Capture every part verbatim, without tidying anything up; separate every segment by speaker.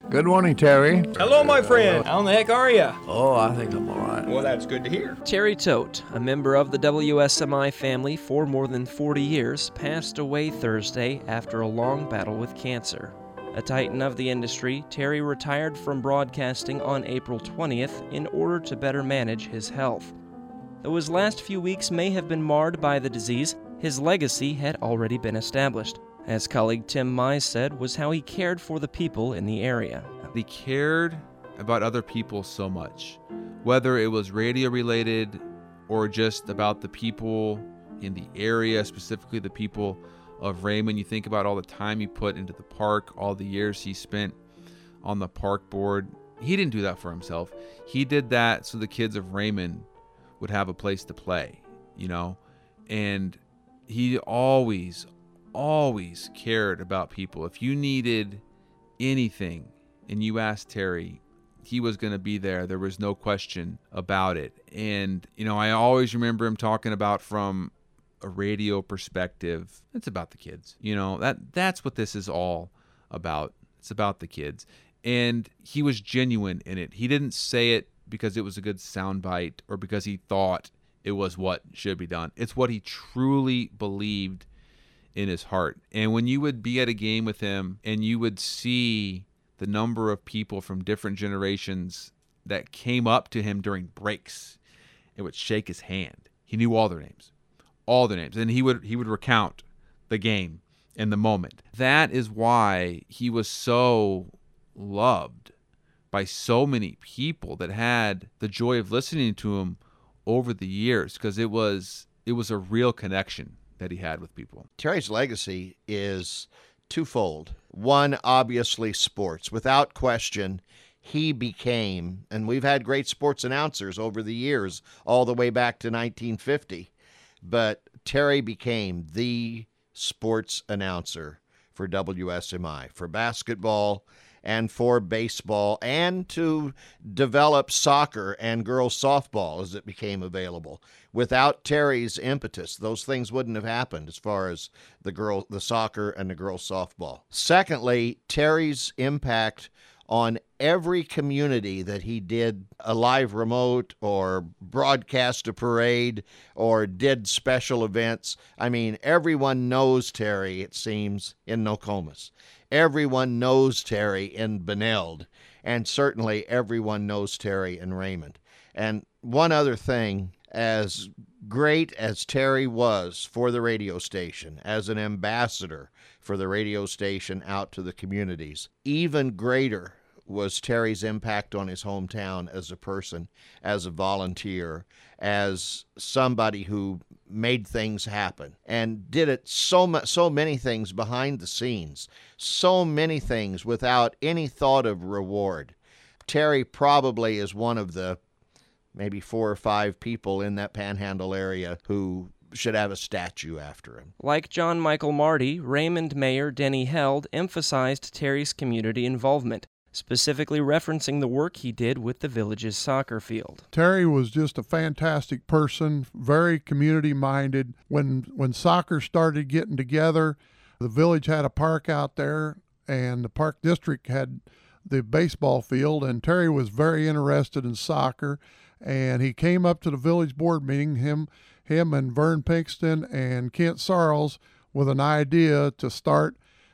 Speaker 1: Good morning, Terry.
Speaker 2: Hello, my friend. How in the heck are you?
Speaker 1: Oh, I think I'm all right.
Speaker 2: Well, that's good to hear.
Speaker 3: Terry Tote, a member of the W S M I family for more than forty years, passed away Thursday after a long battle with cancer. A titan of the industry, Terry retired from broadcasting on April twentieth in order to better manage his health. Though his last few weeks may have been marred by the disease, his legacy had already been established. As colleague Tim Mize said, was how he cared for the people in the area.
Speaker 4: He cared about other people so much, whether it was radio related or just about the people in the area, specifically the people of Raymond. You think about all the time he put into the park, all the years he spent on the park board. He didn't do that for himself. He did that so the kids of Raymond would have a place to play, you know, and he always, always cared about people. If you needed anything and you asked Terry, he was going to be there. There was no question about it. And, you know, I always remember him talking about from a radio perspective, it's about the kids. You know, that that's what this is all about. It's about the kids. And he was genuine in it. He didn't say it because it was a good soundbite or because he thought it was what should be done. It's what he truly believed in his heart. And when you would be at a game with him and you would see the number of people from different generations that came up to him during breaks and would shake his hand, he knew all their names, all their names. And he would he would recount the game and the moment. That is why he was so loved by so many people that had the joy of listening to him over the years, because it was it was a real connection that he had with people.
Speaker 5: Terry's legacy is twofold. One, obviously sports. Without question, he became, and we've had great sports announcers over the years, all the way back to nineteen fifty, but Terry became the sports announcer for W S M I, for basketball and for baseball, and to develop soccer and girls softball as it became available. Without Terry's impetus, those things wouldn't have happened as far as the girl, the soccer and the girls softball. Secondly, Terry's impact on every community that he did a live remote or broadcast a parade or did special events. I mean, everyone knows Terry, it seems, in Nokomis. Everyone knows Terry in Benilde, and certainly everyone knows Terry in Raymond. And one other thing, as great as Terry was for the radio station, as an ambassador for the radio station out to the communities, even greater was Terry's impact on his hometown as a person, as a volunteer, as somebody who made things happen and did it so much, so many things behind the scenes, so many things without any thought of reward. Terry probably is one of the maybe four or five people in that Panhandle area who should have a statue after him.
Speaker 3: Like John Michael Marty, Raymond Mayor Denny Held emphasized Terry's community involvement, specifically referencing the work he did with the village's soccer field.
Speaker 6: Terry was just a fantastic person, very community-minded. When when soccer started getting together, the village had a park out there, and the park district had the baseball field, and Terry was very interested in soccer, and he came up to the village board meeting, him, him and Vern Pinkston and Kent Sarles, with an idea to start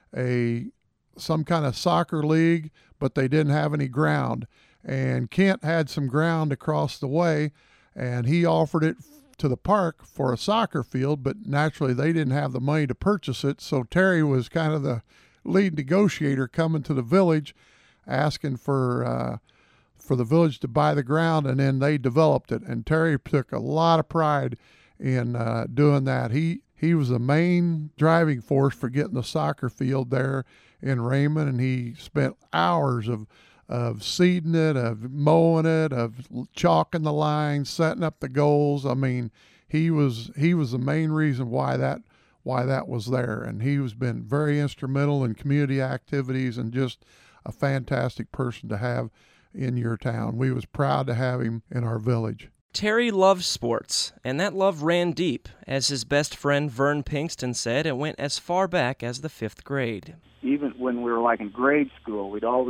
Speaker 6: a some kind of soccer league, but they didn't have any ground. And Kent had some ground across the way, and he offered it to the park for a soccer field, but naturally they didn't have the money to purchase it. So Terry was kind of the lead negotiator coming to the village, asking for uh, for the village to buy the ground, and then they developed it. And Terry took a lot of pride in uh, doing that. He he was the main driving force for getting the soccer field there in Raymond, and he spent hours of of seeding it, of mowing it, of chalking the lines, setting up the goals. I mean, he was he was the main reason why that why that was there, and he has been very instrumental in community activities and just a fantastic person to have in your town. We was proud to have him in our village.
Speaker 3: Terry loved sports, and that love ran deep. As his best friend Vern Pinkston said, it went as far back as the fifth grade.
Speaker 7: Even when we were like in grade school, we'd always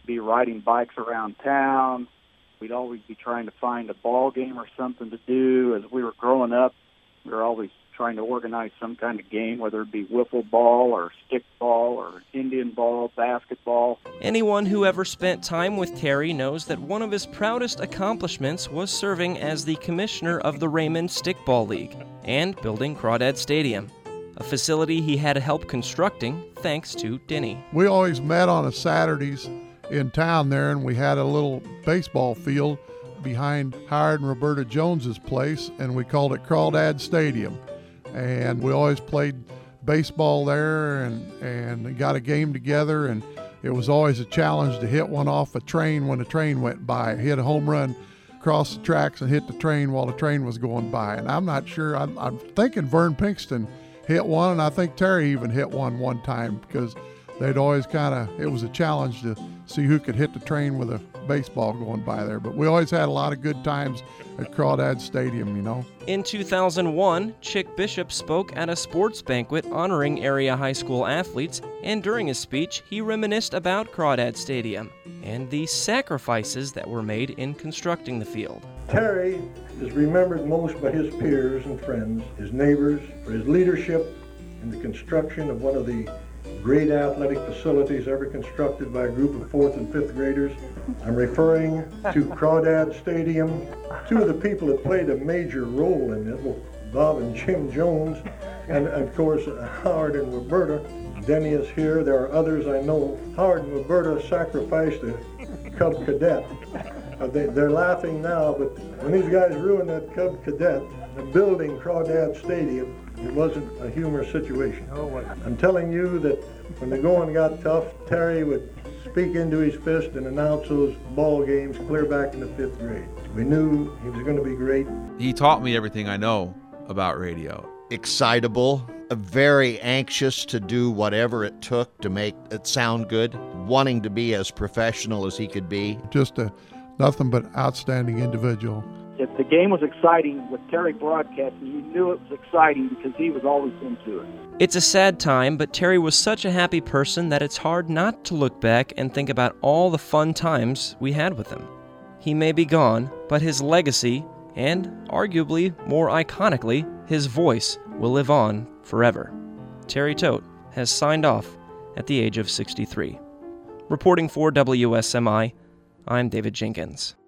Speaker 7: be riding bikes around town. We'd always be trying to find a ball game or something to do. As we were growing up, we were always trying to organize some kind of game, whether it be wiffle ball or stickball or Indian ball, basketball.
Speaker 3: Anyone who ever spent time with Terry knows that one of his proudest accomplishments was serving as the commissioner of the Raymond Stickball League and building Crawdad Stadium, a facility he had help constructing thanks to Denny.
Speaker 6: We always met on a Saturdays in town there, and we had a little baseball field behind Howard and Roberta Jones's place, and we called it Crawdad Stadium. And we always played baseball there and, and got a game together, and it was always a challenge to hit one off a train when a train went by. Hit a home run across the tracks and hit the train while the train was going by. And I'm not sure, I'm, I'm thinking Vern Pinkston hit one, and I think Terry even hit one one time, because they'd always kind of, it was a challenge to see who could hit the train with a baseball going by there. But we always had a lot of good times at Crawdad Stadium, you know.
Speaker 3: In two thousand one, Chick Bishop spoke at a sports banquet honoring area high school athletes, and during his speech, he reminisced about Crawdad Stadium and the sacrifices that were made in constructing the field.
Speaker 8: Terry is remembered most by his peers and friends, his neighbors, for his leadership in the construction of one of the great athletic facilities ever constructed by a group of fourth and fifth graders. I'm referring to Crawdad Stadium. Two of the people that played a major role in it, well, Bob and Jim Jones, and of course Howard and Roberta. Denny is here. There are others I know. Howard and Roberta sacrificed a Cub Cadet. Uh, they, they're laughing now, but when these guys ruined that Cub Cadet, the building Crawdad Stadium, it wasn't a humorous situation. I'm telling you that when the going got tough, Terry would speak into his fist and announce those ball games clear back in the fifth grade. We knew he was going to be great.
Speaker 4: He taught me everything I know about radio.
Speaker 5: Excitable, very anxious to do whatever it took to make it sound good, wanting to be as professional as he could be.
Speaker 6: Just a nothing but outstanding individual.
Speaker 7: If the game was exciting with Terry broadcasting, you knew it was exciting because he was always into it.
Speaker 3: It's a sad time, but Terry was such a happy person that it's hard not to look back and think about all the fun times we had with him. He may be gone, but his legacy, and arguably more iconically, his voice, will live on forever. Terry Todt has signed off at the age of sixty-three. Reporting for W S M I, I'm David Jenkins.